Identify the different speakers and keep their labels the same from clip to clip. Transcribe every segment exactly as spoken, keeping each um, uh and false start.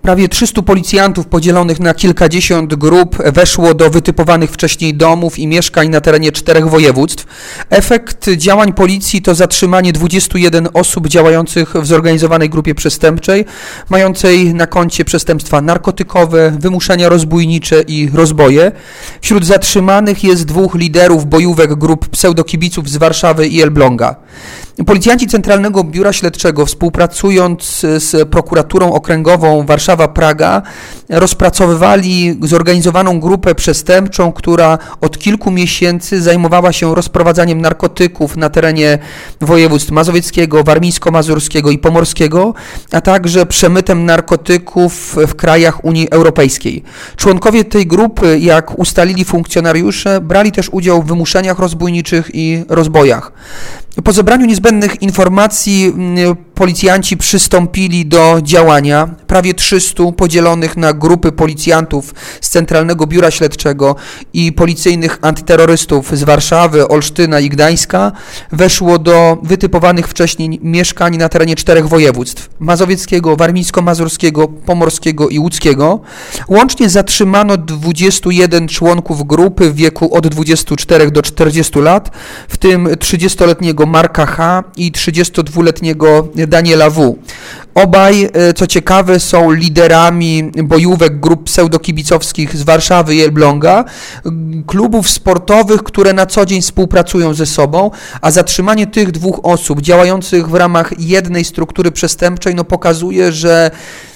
Speaker 1: Prawie trzystu policjantów podzielonych na kilkadziesiąt grup weszło do wytypowanych wcześniej domów i mieszkań na terenie czterech województw. Efekt działań policji to zatrzymanie dwudziestu jeden osób działających w zorganizowanej grupie przestępczej, mającej na koncie przestępstwa narkotykowe, wymuszenia rozbójnicze i rozboje. Wśród zatrzymanych jest dwóch liderów bojówek grup pseudokibiców z Warszawy i Elbląga. Policjanci Centralnego Biura Śledczego, współpracując z prokuraturą okręgową Warszawa-Praga, rozpracowywali zorganizowaną grupę przestępczą, która od kilku miesięcy zajmowała się rozprowadzaniem narkotyków na terenie województw mazowieckiego, warmińsko-mazurskiego i pomorskiego, a także przemytem narkotyków w krajach Unii Europejskiej. Członkowie tej grupy, jak ustalili funkcjonariusze, brali też udział w wymuszeniach rozbójniczych i rozbojach. Po zebraniu niezbędnych informacji policjanci przystąpili do działania. Prawie trzystu podzielonych na grupy policjantów z Centralnego Biura Śledczego i policyjnych antyterrorystów z Warszawy, Olsztyna i Gdańska weszło do wytypowanych wcześniej mieszkań na terenie czterech województw: mazowieckiego, warmińsko-mazurskiego, pomorskiego i łódzkiego. Łącznie zatrzymano dwudziestu jeden członków grupy w wieku od dwudziestu czterech do czterdziestu lat, w tym trzydziestoletniego Marka H. i trzydziestodwuletniego Daniela W. Obaj, co ciekawe, są liderami bojówek grup pseudokibicowskich z Warszawy i Elbląga, klubów sportowych, które na co dzień współpracują ze sobą, a zatrzymanie tych dwóch osób działających w ramach jednej struktury przestępczej no, pokazuje, że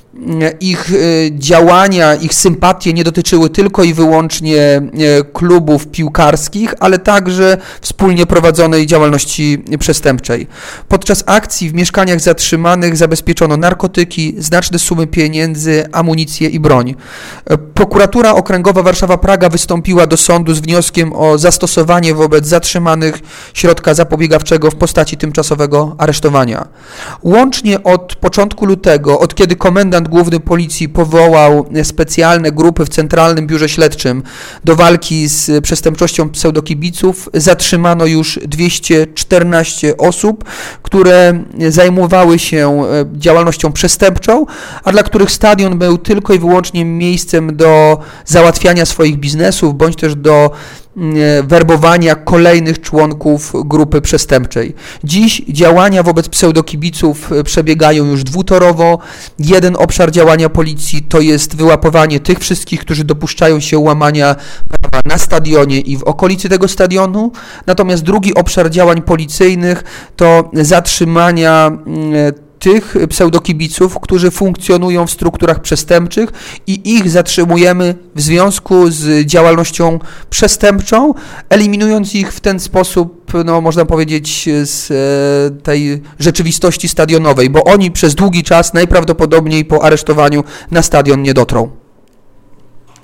Speaker 1: ich działania, ich sympatie nie dotyczyły tylko i wyłącznie klubów piłkarskich, ale także wspólnie prowadzonej działalności przestępczej. Podczas akcji w mieszkaniach zatrzymanych zabezpieczono narkotyki, znaczne sumy pieniędzy, amunicję i broń. Prokuratura Okręgowa Warszawa-Praga wystąpiła do sądu z wnioskiem o zastosowanie wobec zatrzymanych środka zapobiegawczego w postaci tymczasowego aresztowania. Łącznie od początku lutego, od kiedy komendant Główny Policji powołał specjalne grupy w Centralnym Biurze Śledczym do walki z przestępczością pseudokibiców, zatrzymano już dwieście czternaście osób, które zajmowały się działalnością przestępczą, a dla których stadion był tylko i wyłącznie miejscem do załatwiania swoich biznesów, bądź też do werbowania kolejnych członków grupy przestępczej. Dziś działania wobec pseudokibiców przebiegają już dwutorowo. Jeden obszar działania policji to jest wyłapywanie tych wszystkich, którzy dopuszczają się łamania prawa na stadionie i w okolicy tego stadionu. Natomiast drugi obszar działań policyjnych to zatrzymania tych pseudokibiców, którzy funkcjonują w strukturach przestępczych i ich zatrzymujemy w związku z działalnością przestępczą, eliminując ich w ten sposób, no można powiedzieć, z tej rzeczywistości stadionowej, bo oni przez długi czas najprawdopodobniej po aresztowaniu na stadion nie dotrą.